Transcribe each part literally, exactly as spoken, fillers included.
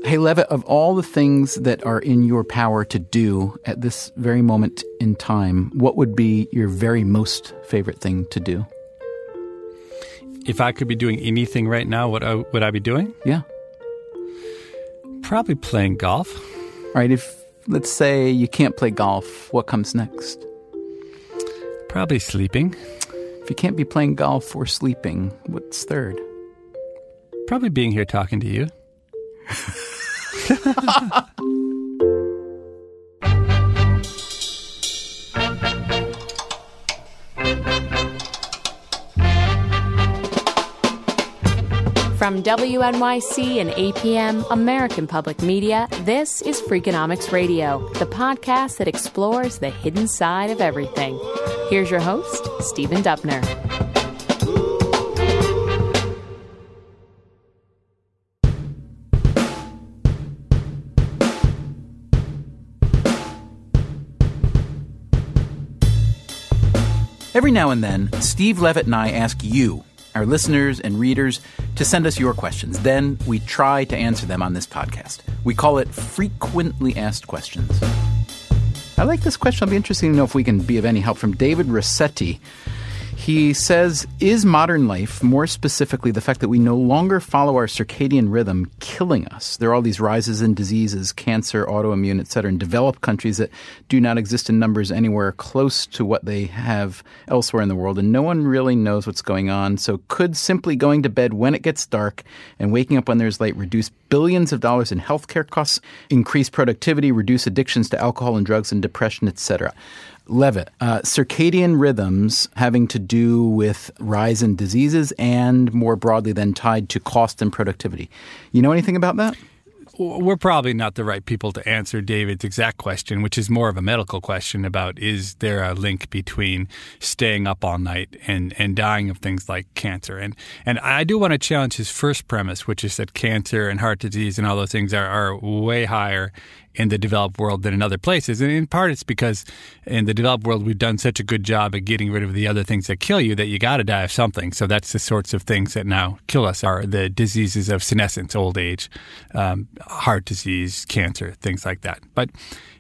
Hey, Levitt, of all the things that are in your power to do at this very moment in time, what would be your very most favorite thing to do? If I could be doing anything right now, what I, would I be doing? Yeah. Probably playing golf. All right, if, let's say you can't play golf, what comes next? Probably sleeping. If you can't be playing golf or sleeping, what's third? Probably being here talking to you. From W N Y C and A P M, American Public Media, this is Freakonomics Radio, the podcast that explores the hidden side of everything. Here's your host, Stephen Dubner. Every now and then, Steve Levitt and I ask you, our listeners and readers, to send us your questions. Then we try to answer them on this podcast. We call it Frequently Asked Questions. I like this question. It'll be interesting to know if we can be of any help. From David Rossetti. He says, is modern life, more specifically the fact that we no longer follow our circadian rhythm, killing us? There are all these rises in diseases, cancer, autoimmune, et cetera, in developed countries that do not exist in numbers anywhere close to what they have elsewhere in the world, and no one really knows what's going on. So could simply going to bed when it gets dark and waking up when there's light reduce billions of dollars in healthcare costs, increase productivity, reduce addictions to alcohol and drugs and depression, et cetera? Levitt, uh, circadian rhythms having to do with rise in diseases and more broadly then tied to cost and productivity. You know anything about that? We're probably not the right people to answer David's exact question, which is more of a medical question about is there a link between staying up all night and, and dying of things like cancer. And and I do want to challenge his first premise, which is that cancer and heart disease and all those things are, are way higher in the developed world than in other places. And in part, it's because in the developed world, we've done such a good job at getting rid of the other things that kill you that you got to die of something. So that's the sorts of things that now kill us are the diseases of senescence, old age, um, heart disease, cancer, things like that. But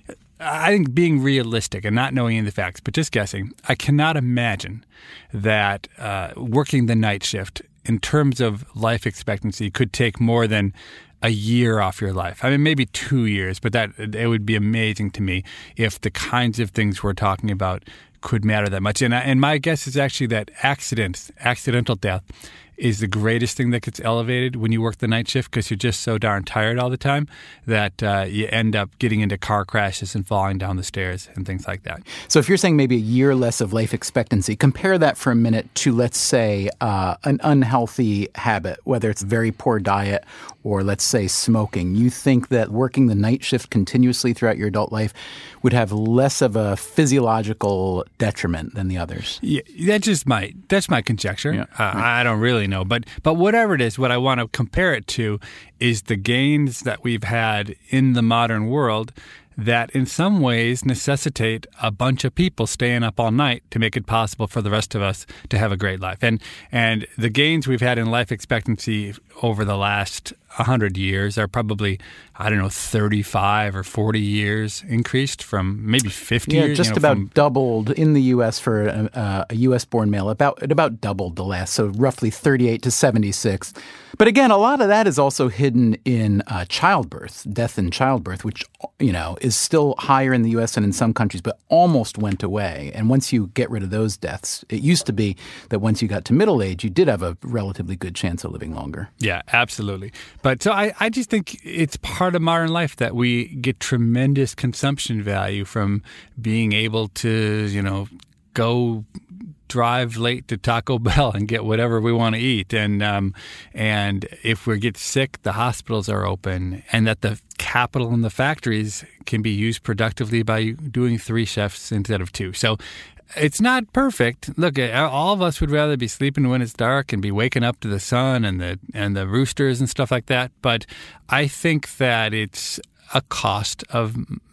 I think being realistic and not knowing any of the facts, but just guessing, I cannot imagine that uh, working the night shift in terms of life expectancy could take more than a year off your life. I mean, maybe two years, but that it would be amazing to me if the kinds of things we're talking about could matter that much. And, I, and my guess is actually that accidents, accidental death, is the greatest thing that gets elevated when you work the night shift because you're just so darn tired all the time that uh, you end up getting into car crashes and falling down the stairs and things like that. So if you're saying maybe a year less of life expectancy, compare that for a minute to, let's say, uh, an unhealthy habit, whether it's very poor diet or, let's say, smoking. You think that working the night shift continuously throughout your adult life would have less of a physiological detriment than the others? Yeah, that just might. That's my conjecture. Yeah. Uh, I don't really know. But but whatever it is, what I want to compare it to is the gains that we've had in the modern world that in some ways necessitate a bunch of people staying up all night to make it possible for the rest of us to have a great life. And and the gains we've had in life expectancy over the last one hundred years are probably, I don't know, thirty-five or forty years increased from maybe fifty yeah, years. Yeah, just you know, about from, doubled in the U S for a, a U S-born male. About It about doubled the last, so roughly thirty-eight to seventy-six. But again, a lot of that is also hidden in uh, childbirth, death in childbirth, which, you know, is still higher in the U S and in some countries, but almost went away. And once you get rid of those deaths, it used to be that once you got to middle age, you did have a relatively good chance of living longer. Yeah, absolutely. But so I, I just think it's part of modern life that we get tremendous consumption value from being able to, you know, go drive late to Taco Bell and get whatever we want to eat. And um, and if we get sick, the hospitals are open, and that the capital in the factories can be used productively by doing three shifts instead of two. So it's not perfect. Look, all of us would rather be sleeping when it's dark and be waking up to the sun and the and the roosters and stuff like that. But I think that it's a cost of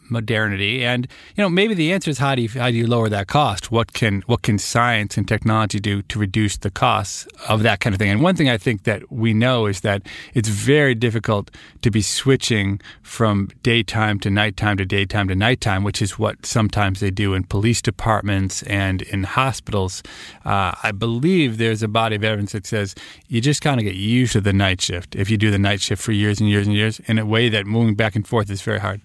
modernity. And, you know, maybe the answer is how do you, how do you lower that cost? What can what can science and technology do to reduce the costs of that kind of thing? And one thing I think that we know is that it's very difficult to be switching from daytime to nighttime to daytime to nighttime, which is what sometimes they do in police departments and in hospitals. Uh, I believe there's a body of evidence that says you just kind of get used to the night shift if you do the night shift for years and years and years in a way that moving back and forth is very hard.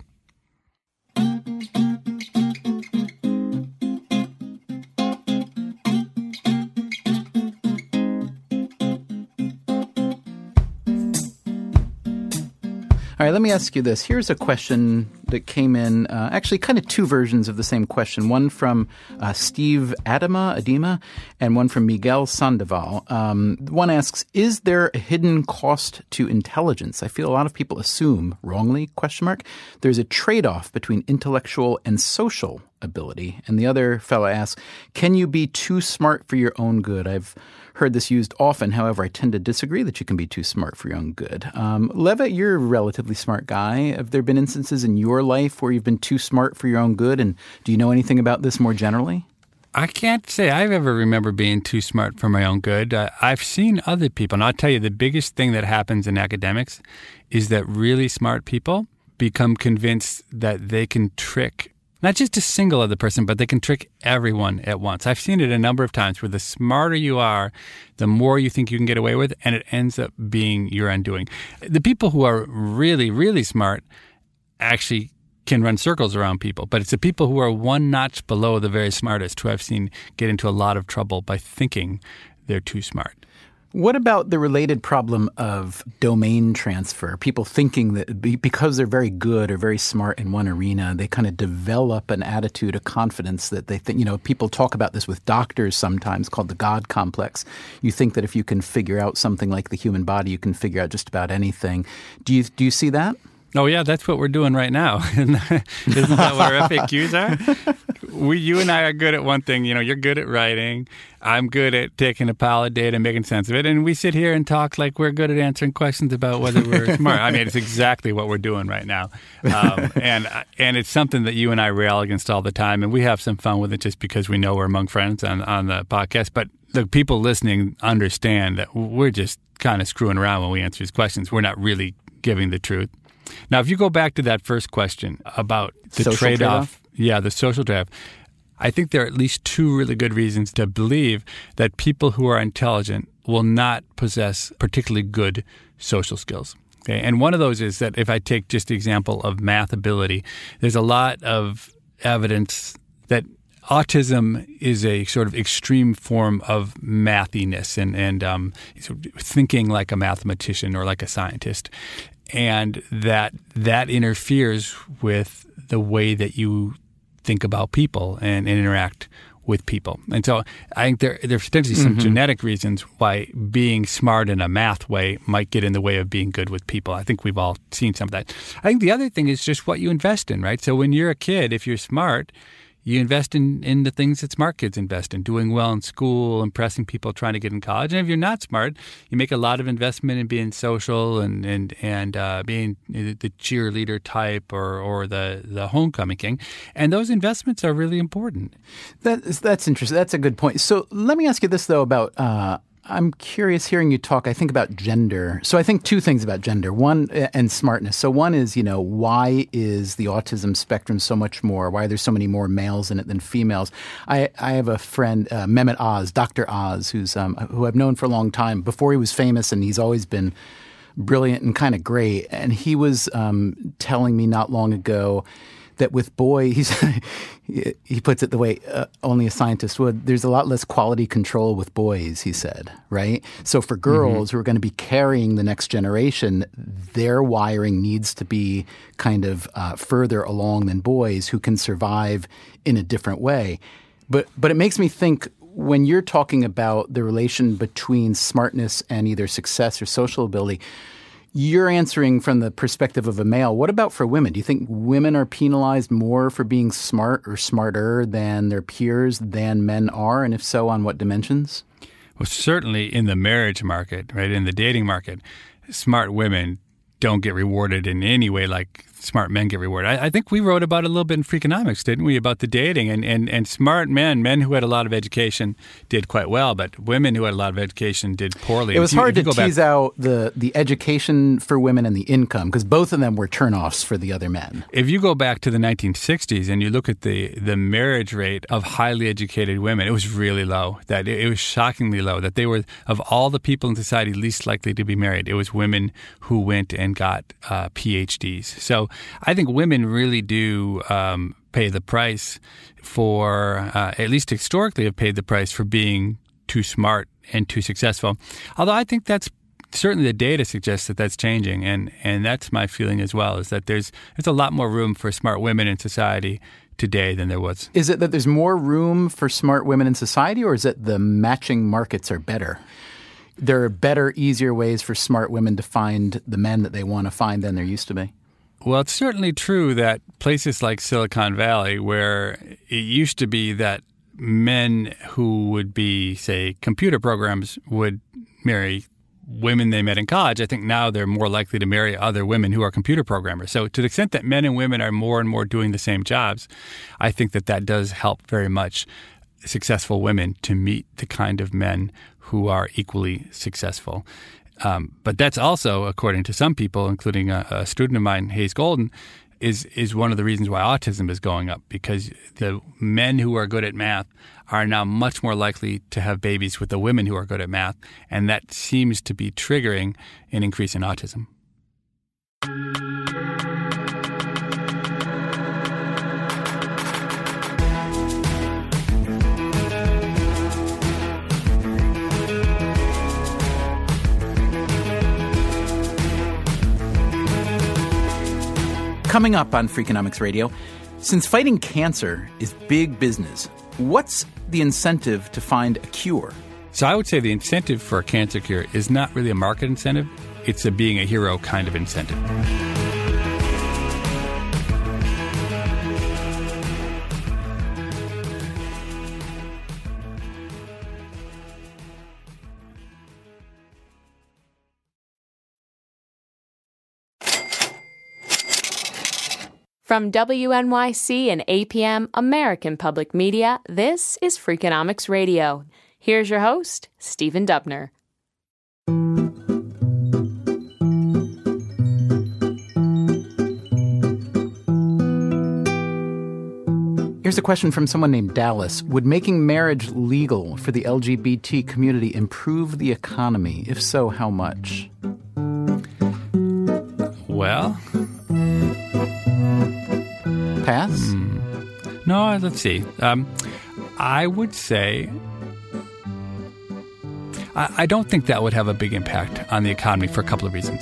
All right, let me ask you this. Here's a question that came in, uh, actually kind of two versions of the same question, one from uh, Steve Adama, Adema, and one from Miguel Sandoval. Um, one asks, is there a hidden cost to intelligence? I feel a lot of people assume, wrongly, question mark, there's a trade-off between intellectual and social ability. And the other fellow asks, can you be too smart for your own good? I've heard this used often. However, I tend to disagree that you can be too smart for your own good. Um, Levitt, you're a relatively smart guy. Have there been instances in your life where you've been too smart for your own good? And do you know anything about this more generally? I can't say I've ever remember being too smart for my own good. Uh, I've seen other people, and I'll tell you the biggest thing that happens in academics is that really smart people become convinced that they can trick not just a single other person, but they can trick everyone at once. I've seen it a number of times where the smarter you are, the more you think you can get away with, and it ends up being your undoing. The people who are really, really smart actually can run circles around people, but it's the people who are one notch below the very smartest who I've seen get into a lot of trouble by thinking they're too smart. What about the related problem of domain transfer? People thinking that because they're very good or very smart in one arena, they kind of develop an attitude of confidence that they think, you know, people talk about this with doctors sometimes called the God complex. You think that if you can figure out something like the human body, you can figure out just about anything. Do you, do you see that? Oh, yeah, that's what we're doing right now. Isn't that what our F A Qs are? We, you and I are good at one thing. You know, you're good at writing. I'm good at taking a pile of data and making sense of it. And we sit here and talk like we're good at answering questions about whether we're smart. I mean, it's exactly what we're doing right now. Um, and and it's something that you and I rail against all the time. And we have some fun with it just because we know we're among friends on, on the podcast. But the people listening understand that we're just kind of screwing around when we answer these questions. We're not really giving the truth. Now, if you go back to that first question about the social trade-off, trade-off, yeah, the social trade-off, I think there are at least two really good reasons to believe that people who are intelligent will not possess particularly good social skills. Okay? And one of those is that if I take just the example of math ability, there's a lot of evidence that autism is a sort of extreme form of mathiness and, and um, thinking like a mathematician or like a scientist. And that that interferes with the way that you think about people and, and interact with people. And so I think there there's potentially some mm-hmm. genetic reasons why being smart in a math way might get in the way of being good with people. I think we've all seen some of that. I think the other thing is just what you invest in, right? So when you're a kid, if you're smart, you invest in, in the things that smart kids invest in, doing well in school, impressing people, trying to get in college. And if you're not smart, you make a lot of investment in being social and and, and uh, being the cheerleader type or, or the, the homecoming king. And those investments are really important. That is, that's interesting. That's a good point. So let me ask you this, though, about uh, I'm curious hearing you talk, I think, about gender. So I think two things about gender, one, and smartness. So one is, you know, why is the autism spectrum so much more? Why are there so many more males in it than females? I, I have a friend, uh, Mehmet Oz, Doctor Oz, who's um, who I've known for a long time, before he was famous, and he's always been brilliant and kind of great. And he was um, telling me not long ago that with boys, he's, he puts it the way uh, only a scientist would, there's a lot less quality control with boys, he said, right? So for girls mm-hmm. who are going to be carrying the next generation, their wiring needs to be kind of uh, further along than boys who can survive in a different way. But but it makes me think, when you're talking about the relation between smartness and either success or social ability, you're answering from the perspective of a male. What about for women? Do you think women are penalized more for being smart or smarter than their peers than men are? And if so, on what dimensions? Well, certainly in the marriage market, right, in the dating market, smart women don't get rewarded in any way like smart men get rewarded. I, I think we wrote about it a little bit in Freakonomics, didn't we, about the dating. And, and, and smart men, men who had a lot of education, did quite well, but women who had a lot of education did poorly. It was you, hard to tease back, out the, the education for women and the income, because both of them were turnoffs for the other men. If you go back to the nineteen sixties and you look at the, the marriage rate of highly educated women, it was really low. That it, it was shockingly low. That they were, of all the people in society least likely to be married, it was women who went and got uh, P H Ds. So I think women really do um, pay the price for, uh, at least historically, have paid the price for being too smart and too successful. Although I think that's certainly the data suggests that that's changing, and, and that's my feeling as well, is that there's there's a lot more room for smart women in society today than there was. Is it that there's more room for smart women in society, or is it the matching markets are better? There are better, easier ways for smart women to find the men that they want to find than there used to be? Well, it's certainly true that places like Silicon Valley, where it used to be that men who would be, say, computer programs would marry women they met in college, I think now they're more likely to marry other women who are computer programmers. So to the extent that men and women are more and more doing the same jobs, I think that that does help very much successful women to meet the kind of men who are equally successful. Um, but that's also, according to some people, including a, a student of mine, Hayes Golden, is is one of the reasons why autism is going up, because the men who are good at math are now much more likely to have babies with the women who are good at math, and that seems to be triggering an increase in autism. Coming up on Freakonomics Radio, since fighting cancer is big business, what's the incentive to find a cure? So I would say the incentive for a cancer cure is not really a market incentive. It's a being a hero kind of incentive. From W N Y C and A P M, American Public Media, this is Freakonomics Radio. Here's your host, Stephen Dubner. Here's a question from someone named Dallas. Would making marriage legal for the L G B T community improve the economy? If so, how much? Well... Pass? Mm. No, let's see. Um, I would say I, I don't think that would have a big impact on the economy for a couple of reasons.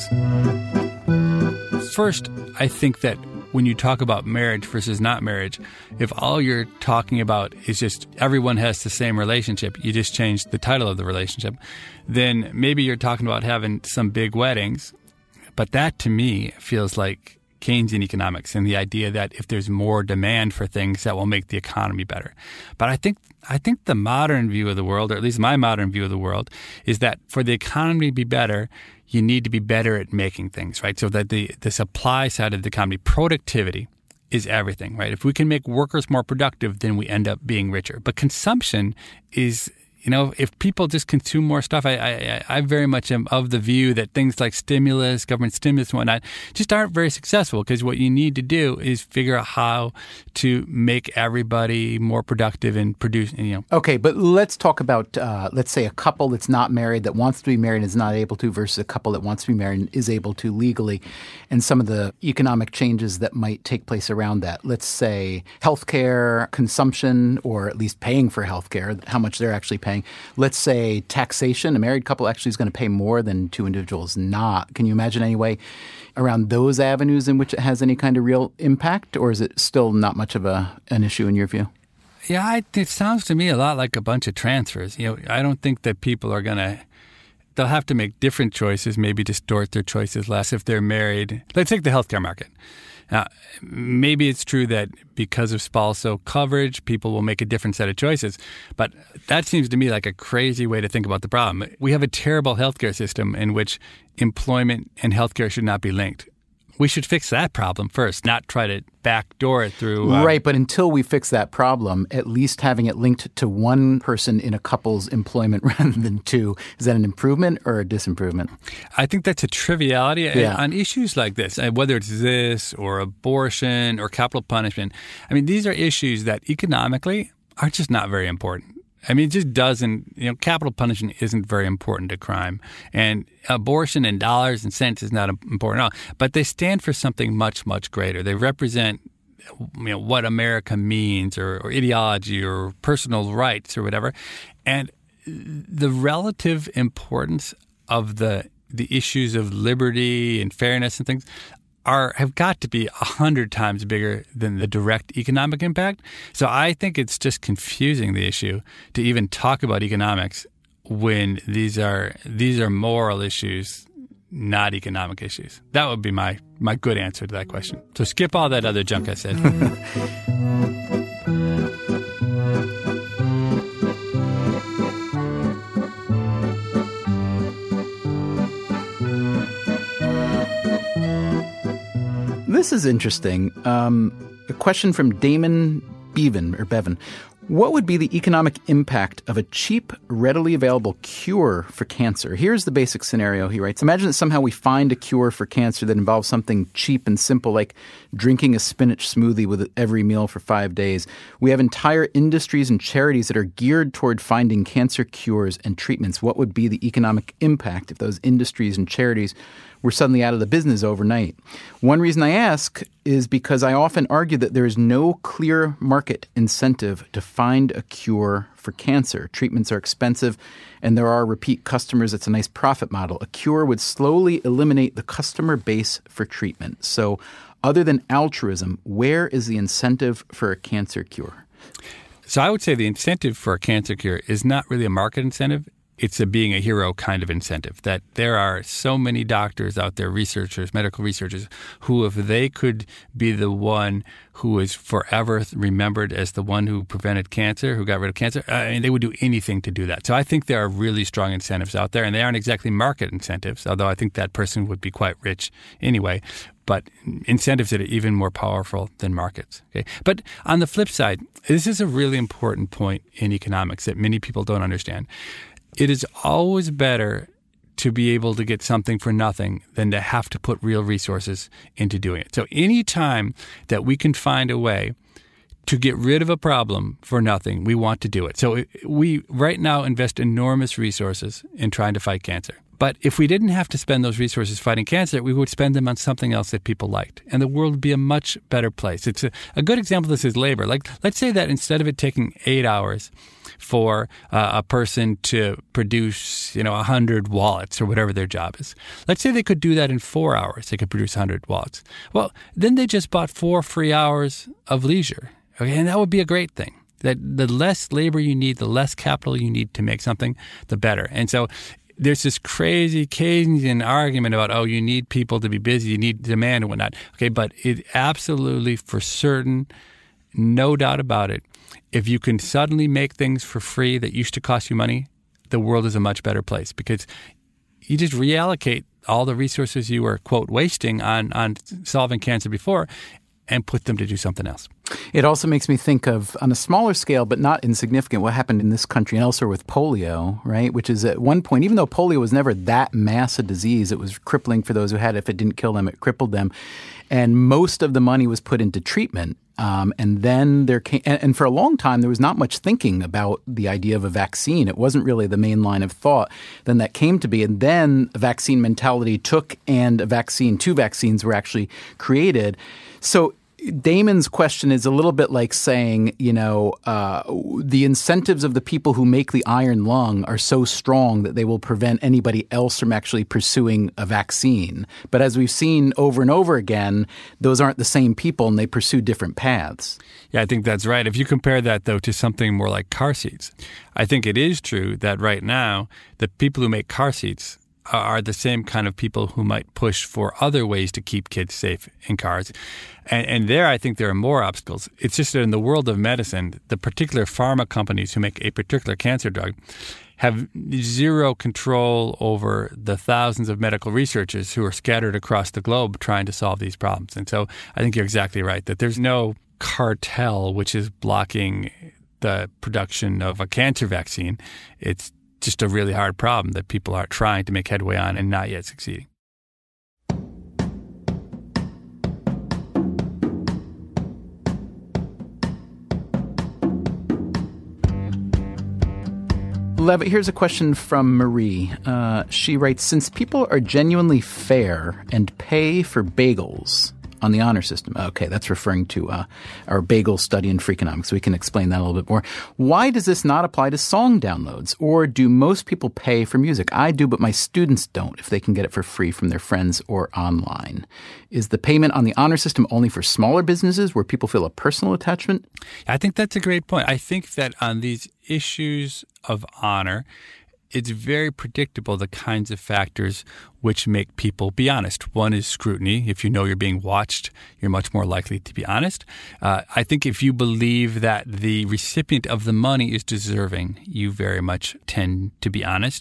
First, I think that when you talk about marriage versus not marriage, if all you're talking about is just everyone has the same relationship, you just change the title of the relationship, then maybe you're talking about having some big weddings. But that, to me, feels like Keynesian economics and the idea that if there's more demand for things, that will make the economy better. But I think I think the modern view of the world, or at least my modern view of the world, is that for the economy to be better, you need to be better at making things, right? So that the, the supply side of the economy, productivity, is everything, right? If we can make workers more productive, then we end up being richer. But consumption is... You know, if people just consume more stuff, I, I, I very much am of the view that things like stimulus, government stimulus and whatnot, just aren't very successful, because what you need to do is figure out how to make everybody more productive and produce, you know. Okay, but let's talk about, uh, let's say, a couple that's not married, that wants to be married and is not able to, versus a couple that wants to be married and is able to legally, and some of the economic changes that might take place around that. Let's say healthcare, consumption, or at least paying for healthcare, how much they're actually paying. Let's say taxation. A married couple actually is going to pay more than two individuals not. Can you imagine any way around those avenues in which it has any kind of real impact, or is it still not much of a an issue in your view? Yeah, I, it sounds to me a lot like a bunch of transfers. You know, I don't think that people are going to they'll have to make different choices, maybe distort their choices less if they're married. Let's take the healthcare market. Now, maybe it's true that because of spousal coverage, people will make a different set of choices. But that seems to me like a crazy way to think about the problem. We have a terrible healthcare system in which employment and healthcare should not be linked. We should fix that problem first, not try to backdoor it through... Uh, right, but until we fix that problem, at least having it linked to one person in a couple's employment rather than two, is that an improvement or a disimprovement? I think that's a triviality. Yeah. On issues like this, whether it's this or abortion or capital punishment. I mean, these are issues that economically are just not very important. I mean, it just doesn't, you know, capital punishment isn't very important to crime. And abortion in dollars and cents is not important at all. But they stand for something much, much greater. They represent, you know, what America means or, or ideology or personal rights or whatever. And the relative importance of the the issues of liberty and fairness and things are have got to be a hundred times bigger than the direct economic impact. So I think it's just confusing the issue to even talk about economics when these are these are moral issues, not economic issues. That would be my my good answer to that question. So skip all that other junk I said. This is interesting. Um, a question from Damon Bevan, or Bevan. What would be the economic impact of a cheap, readily available cure for cancer? Here's the basic scenario, he writes. Imagine that somehow we find a cure for cancer that involves something cheap and simple, like drinking a spinach smoothie with every meal for five days. We have entire industries and charities that are geared toward finding cancer cures and treatments. What would be the economic impact if those industries and charities were suddenly out of the business overnight? One reason I ask is because I often argue that there is no clear market incentive to find a cure for cancer. Treatments are expensive, and there are repeat customers. It's a nice profit model. A cure would slowly eliminate the customer base for treatment. So other than altruism, where is the incentive for a cancer cure? So I would say the incentive for a cancer cure is not really a market incentive. It's a being a hero kind of incentive, that there are so many doctors out there, researchers, medical researchers, who if they could be the one who is forever remembered as the one who prevented cancer, who got rid of cancer, I mean, they would do anything to do that. So I think there are really strong incentives out there, and they aren't exactly market incentives, although I think that person would be quite rich anyway. But incentives that are even more powerful than markets. Okay? But on the flip side, this is a really important point in economics that many people don't understand. It is always better to be able to get something for nothing than to have to put real resources into doing it. So any time that we can find a way to get rid of a problem for nothing, we want to do it. So we right now invest enormous resources in trying to fight cancer. But if we didn't have to spend those resources fighting cancer, we would spend them on something else that people liked. And the world would be a much better place. It's a, a good example of this is labor. Like, let's say that instead of it taking eight hours for uh, a person to produce, you know, one hundred wallets or whatever their job is, let's say they could do that in four hours. They could produce one hundred wallets. Well, then they just bought four free hours of leisure. Okay, and that would be a great thing. That the less labor you need, the less capital you need to make something, the better. And so there's this crazy Keynesian argument about, oh, you need people to be busy, you need demand and whatnot. Okay, but it absolutely, for certain, no doubt about it, if you can suddenly make things for free that used to cost you money, the world is a much better place because you just reallocate all the resources you were, quote, wasting on, on solving cancer before and put them to do something else. It also makes me think of, on a smaller scale, but not insignificant, what happened in this country and elsewhere with polio, right? Which is at one point, even though polio was never that mass a disease, it was crippling for those who had it. If it didn't kill them, it crippled them. And most of the money was put into treatment. Um, and then there came, and, and for a long time, there was not much thinking about the idea of a vaccine. It wasn't really the main line of thought. Then that came to be. And then a vaccine mentality took, and a vaccine, two vaccines were actually created. So Damon's question is a little bit like saying, you know, uh, the incentives of the people who make the iron lung are so strong that they will prevent anybody else from actually pursuing a vaccine. But as we've seen over and over again, those aren't the same people and they pursue different paths. Yeah, I think that's right. If you compare that, though, to something more like car seats, I think it is true that right now the people who make car seats are the same kind of people who might push for other ways to keep kids safe in cars. And, and there, I think there are more obstacles. It's just that in the world of medicine, the particular pharma companies who make a particular cancer drug have zero control over the thousands of medical researchers who are scattered across the globe trying to solve these problems. And so I think you're exactly right that there's no cartel which is blocking the production of a cancer vaccine. It's just a really hard problem that people are trying to make headway on and not yet succeeding. Levitt, here's a question from Marie. Uh, she writes, since people are genuinely fair and pay for bagels on the honor system. Okay, that's referring to uh, our bagel study in Freakonomics. We can explain that a little bit more. Why does this not apply to song downloads? Or do most people pay for music? I do, but my students don't if they can get it for free from their friends or online. Is the payment on the honor system only for smaller businesses where people feel a personal attachment? I think that's a great point. I think that on these issues of honor, it's very predictable the kinds of factors which make people be honest. One is scrutiny. If you know you're being watched, you're much more likely to be honest. Uh, I think if you believe that the recipient of the money is deserving, you very much tend to be honest.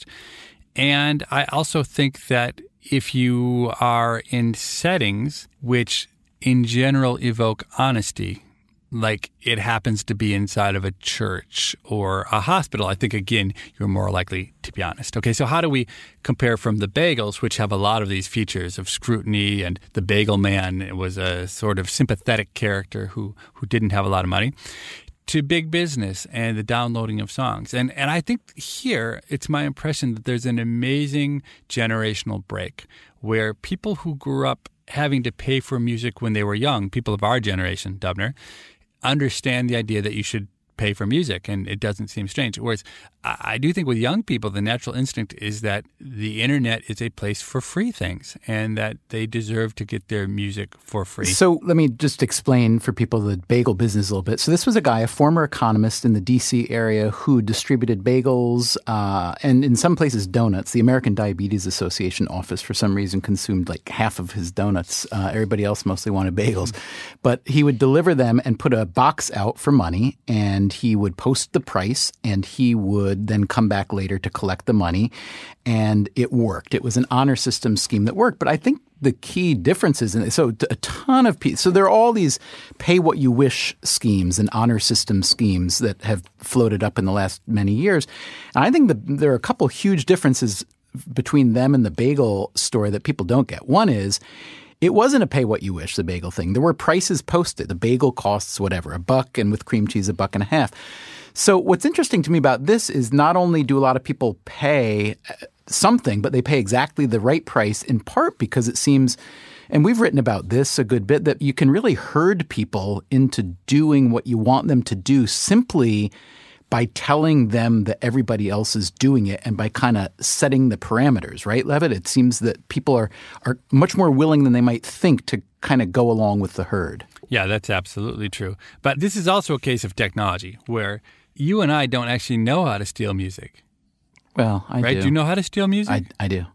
And I also think that if you are in settings which in general evoke honesty, like it happens to be inside of a church or a hospital, I think, again, you're more likely to be honest. Okay, so how do we compare from the bagels, which have a lot of these features of scrutiny, and the bagel man was a sort of sympathetic character who, who didn't have a lot of money, to big business and the downloading of songs. And and I think here it's my impression that there's an amazing generational break where people who grew up having to pay for music when they were young, people of our generation, Dubner, understand the idea that you should pay for music, and it doesn't seem strange. Whereas I, I do think with young people, the natural instinct is that the internet is a place for free things and that they deserve to get their music for free. So let me just explain for people the bagel business a little bit. So this was a guy, a former economist in the D C area who distributed bagels uh, and in some places donuts. The American Diabetes Association office for some reason consumed like half of his donuts. Uh, everybody else mostly wanted bagels. Mm-hmm. But he would deliver them and put a box out for money, and he would post the price, and he would then come back later to collect the money. And it worked. It was an honor system scheme that worked. But I think the key differences in it, so a ton of people, so there are all these pay what you wish schemes and honor system schemes that have floated up in the last many years. And I think that there are a couple huge differences between them and the bagel story that people don't get. One is, it wasn't a pay what you wish, the bagel thing. There were prices posted. The bagel costs whatever, a buck, and with cream cheese, a buck and a half. So what's interesting to me about this is not only do a lot of people pay something, but they pay exactly the right price, in part because it seems, and we've written about this a good bit, that you can really herd people into doing what you want them to do simply by telling them that everybody else is doing it and by kind of setting the parameters, right, Levitt? It seems that people are, are much more willing than they might think to kind of go along with the herd. Yeah, that's absolutely true. But this is also a case of technology where you and I don't actually know how to steal music. Well, I right? do. Do you know how to steal music? I, I do.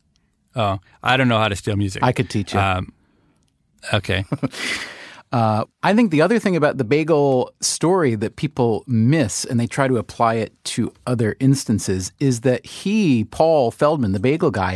Oh, I don't know how to steal music. I could teach you. Um, okay. Uh, I think the other thing about the bagel story that people miss, and they try to apply it to other instances, is that he, Paul Feldman, the bagel guy,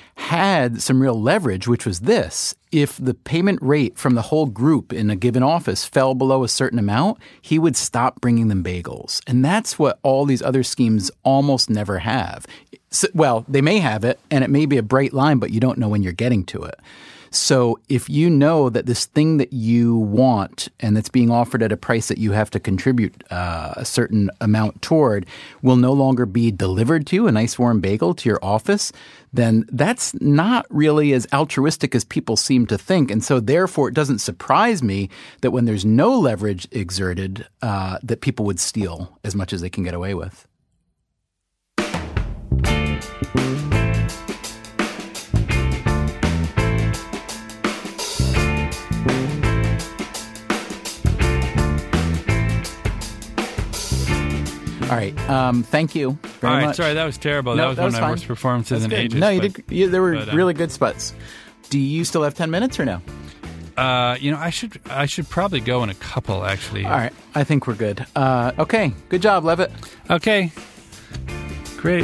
had some real leverage, which was this. If the payment rate from the whole group in a given office fell below a certain amount, he would stop bringing them bagels. And that's what all these other schemes almost never have. So, well, they may have it, and it may be a bright line, but you don't know when you're getting to it. So if you know that this thing that you want and that's being offered at a price that you have to contribute uh, a certain amount toward will no longer be delivered to you, a nice warm bagel to your office, then that's not really as altruistic as people seem to think. And so therefore, it doesn't surprise me that when there's no leverage exerted, uh, that people would steal as much as they can get away with. All right. Um, thank you very All right. much. Sorry, that was terrible. No, that was that one was of my fine. worst performances That's in good. ages. No, you but, did. You, there were but, um, really good spots. Do you still have ten minutes or no? Uh, you know, I should I should probably go in a couple, actually. All right. I think we're good. Uh, okay. Good job, Levitt. Okay. Great.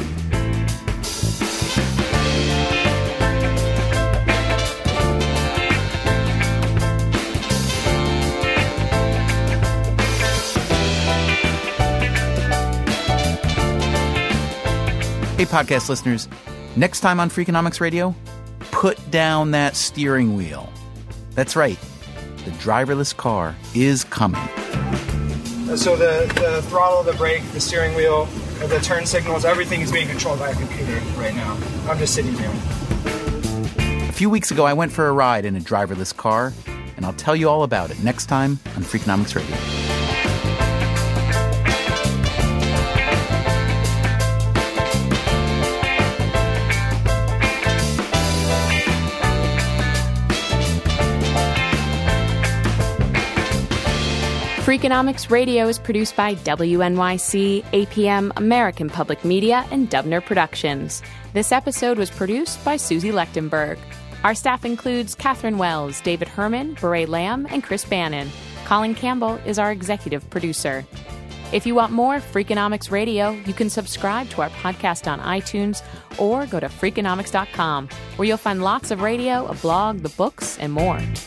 Hey, podcast listeners. Next time on Freakonomics Radio, put down that steering wheel. That's right. The driverless car is coming. So the, the throttle, the brake, the steering wheel, the turn signals, everything is being controlled by a computer right now. I'm just sitting here. A few weeks ago, I went for a ride in a driverless car, and I'll tell you all about it next time on Freakonomics Radio. Freakonomics Radio is produced by W N Y C, A P M, American Public Media, and Dubner Productions. This episode was produced by Susie Lechtenberg. Our staff includes Catherine Wells, David Herman, Beret Lamb, and Chris Bannon. Colin Campbell is our executive producer. If you want more Freakonomics Radio, you can subscribe to our podcast on iTunes or go to freakonomics dot com, where you'll find lots of radio, a blog, the books, and more.